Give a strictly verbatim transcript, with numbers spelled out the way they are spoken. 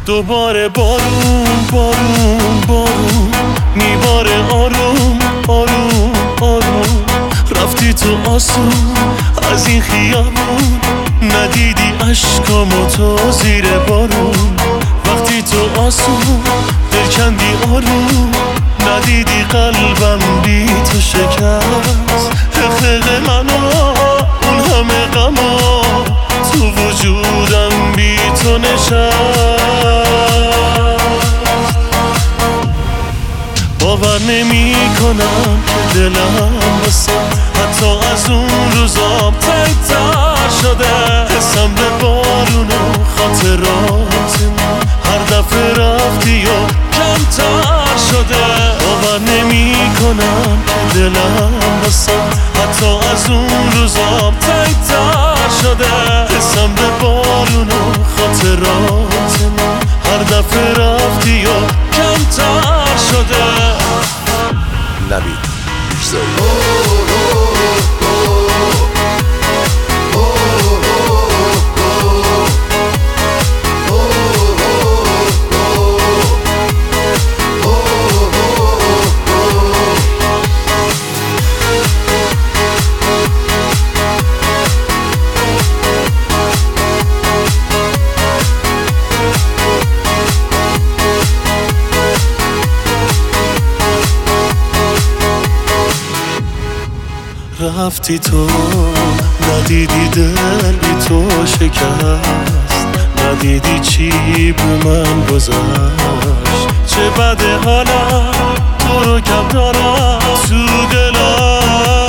دوباره بارون بارون بارون میباره آروم آروم آروم. رفتی تو آسون از این خیابون، ندیدی عشقامو تو زیر بارون. وقتی تو آسون دل کندی آروم، ندیدی قلبم بی تو شکست. حقیق منو اون همه غما تو وجودم بی تو نشست. باور نمی کنم که دلم واسه حتی از اون روزا تنگ‌تر شده. حسم به بارون و خاطراتمون هر دفعه رفتی و کمتر شده. باور نمی کنم که دلم واسه حتی از اون روزا تنگ‌تر شده. حسم به بارون و خاطراتمون هر دفعه رفتی و کمتر شده. نبید بیشتری رفتی تو ندیدی دل بی تو شکست، ندیدی چی به من گذشت. چه بده حالا تو رو کم دارم تو دلم.